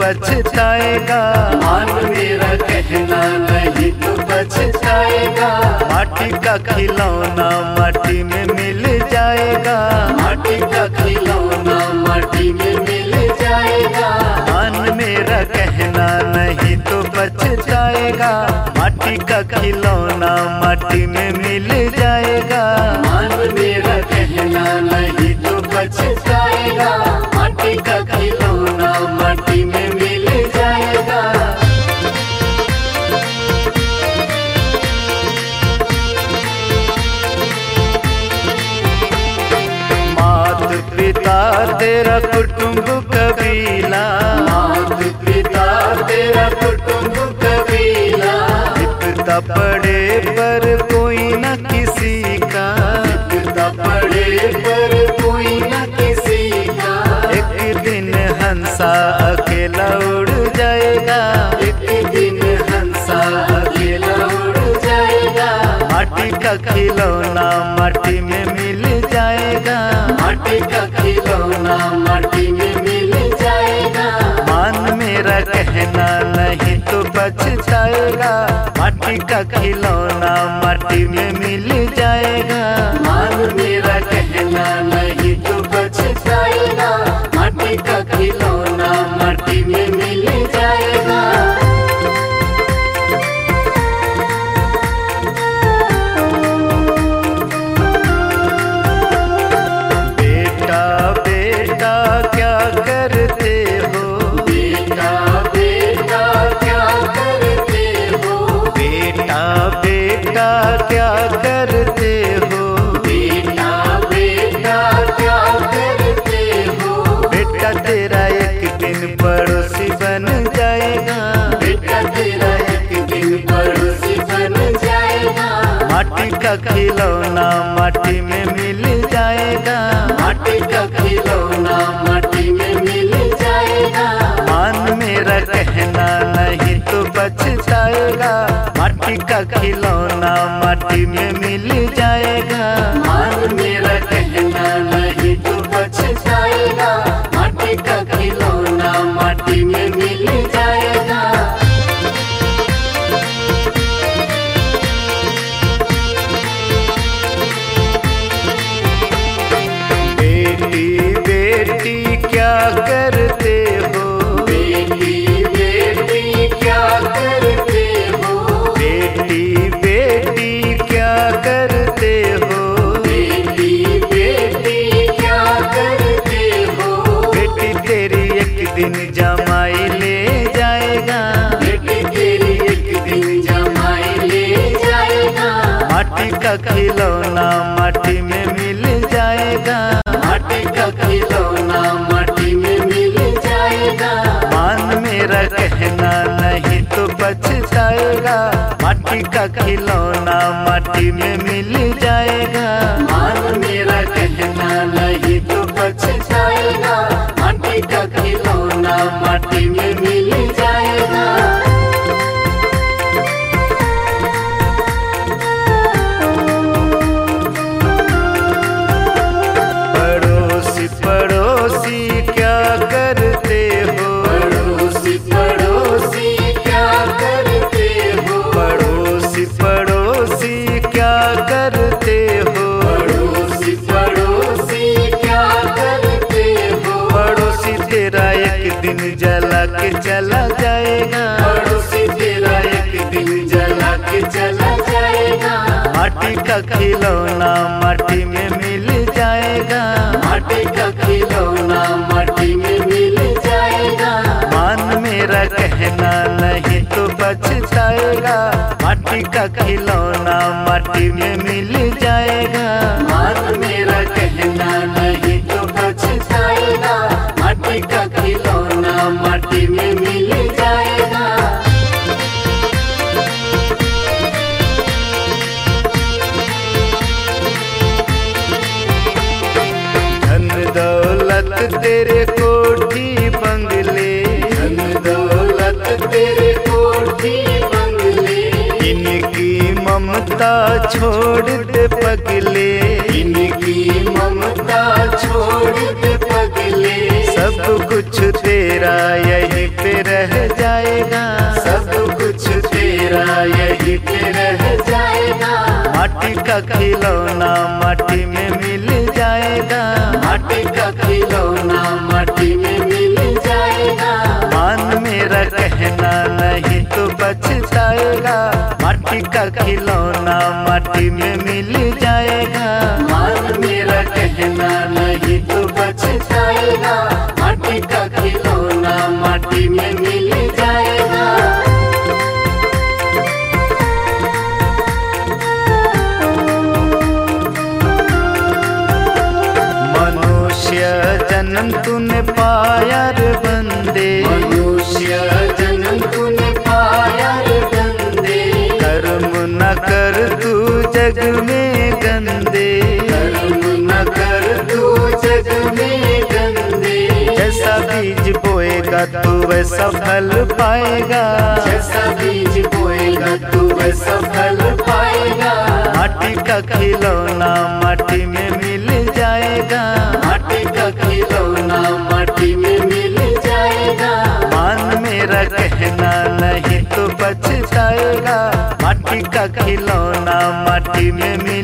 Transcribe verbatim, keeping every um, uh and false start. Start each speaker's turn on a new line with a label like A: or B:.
A: पछताएगा।
B: मान मेरा कहना नहीं तो पछताएगा।
A: माटी का खिलौना माटी में मिल जाएगा।
B: माटी का खिलौना माटी में मिल जाएगा।
A: मान मेरा कहना नहीं तो पछताएगा। माटी का खिलौना माटी में मिल जाएगा।
B: मान मेरा कहना नहीं तो पछताएगा। माटी का खिलौना माटी में मिल जाएगा।
A: मात पिता तेरा कुटुंब कबीला।
B: मात पिता तेरा कुटुंब कबीला।
A: विपदा पड़े पर कोई न किसी का।
B: विपदा पड़े पर कोई न किसी का।
A: एक दिन हंसा अकेला उड़ जाएगा।
B: एक दिन हंसा अकेला उड़ जाएगा।
A: माटी का खिलौना माटी में मिल जाएगा।
B: माटी का खिलौना माटी में मिल जाएगा।
A: मान मेरा कहना नहीं तो पछताएगा। माटी का खिलौना माटी में मिल जाएगा।
B: मान मेरा कहना नहीं तो पछताएगा। माटी का खिलौना माटी में मिल जाएगा।
A: बेटा बेटा क्या करते हो।
B: बेटा बेटा क्या करते हो।
A: बेटा बेटा क्या करते हो।
B: बेटा बेटा क्या करते हो।
A: बेटा तेरा एक दिन पड़ोसी बन जाएगा।
B: बेटा तेरा एक दिन पड़ोसी बन जाएगा।
A: माटी का खिलौना माटी में मिल जाएगा।
B: माटी का खिलौना माटी में मिल जाएगा।
A: मान मेरा कहना नहीं तो पछताएगा। माटी का खिलौना माटी में मिल जाएगा।
B: मान मेरा कहना नहीं तो पछताएगा। माटी का खिलौना माटी में मिल जाएगा।
A: बेटी बेटी क्या करते हो।
B: बेटी बेटी क्या करते हो।
A: बेटी बेटी क्या करते हो।
B: बेटी बेटी क्या करते हो।
A: बेटी तेरी एक दिन जमाई ले जाएगा।
B: बेटी तेरी एक दिन जमाई ले जाएगा।
A: माटी का खिलौना माटी में मिल जाएगा।
B: माटी का खिलौना माटी में मिल जाएगा।
A: मान मेरा कहना नहीं तो पछताएगा। माटी का खिलौना माटी में मिल जाएगा।
B: मान मेरा कहना नहीं तो पछताएगा। माटी का खिलौना माटी में मिल जाएगा।
A: पड़ोसी पड़ोसी क्या करते हो।
B: पड़ोसी पड़ोसी क्या करते हो।
A: पड़ोसी पड़ोसी क्या करते हो।
B: पड़ोसी पड़ोसी क्या करते हो।
A: पड़ोसी तेरा एक दिन जला के चला जाएगा।
B: पड़ोसी तेरा एक दिन जला के चला जाएगा।
A: माटी का खिलौना माटी में मिल जाएगा।
B: माटी का खिलौना माटी में मिल जाएगा।
A: मान मेरा कहना नहीं तो पछताएगा। माटी का खिलौना माटी में मिल जाएगा।
B: मान मेरा कहना नहीं तो पछताएगा। माटी का खिलौना माटी में मिल जाएगा।
A: धन दौलत तेरे कोठी बंगले।
B: धन दौलत तेरे कोठी बंगले।
A: इनकी मम ममता छोड़ दे पगले,
B: इनकी ममता छोड़ दे पगले,
A: सब कुछ तेरा यहीं पे रह जाएगा,
B: सब कुछ तेरा यहीं पे रह जाएगा।
A: माटी का खिलौना माटी में मिल जाएगा,
B: माटी का खिलौना माटी में मिल जाएगा।
A: मान मेरा कहना नहीं तो पछताएगा, माटी का खिलौना माटी में मिल जाएगा।
B: मान मेरा कहना नहीं तो पछताएगा, माटी का खिलौना माटी में मिल जाएगा।
A: मनुष्य जन्म तूने पाया रे बंदे,
B: मनुष्य जन्म तूने पाया रे बंदे,
A: कर्म न कर तू जग में गंदे,
B: कर्म न कर तू जग में गंदे।
A: जैसा बीज बोएगा तू वैसा फल पाएगा,
B: जैसा बीज बोएगा तू वैसा फल पाएगा।
A: माटी का खिलौना माटी में मिल जाएगा,
B: माटी का खिलौना माटी में मिल जाएगा।
A: मान मेरा कहना नहीं तो पछताएगा, माटी का खिलौना माटी में मिल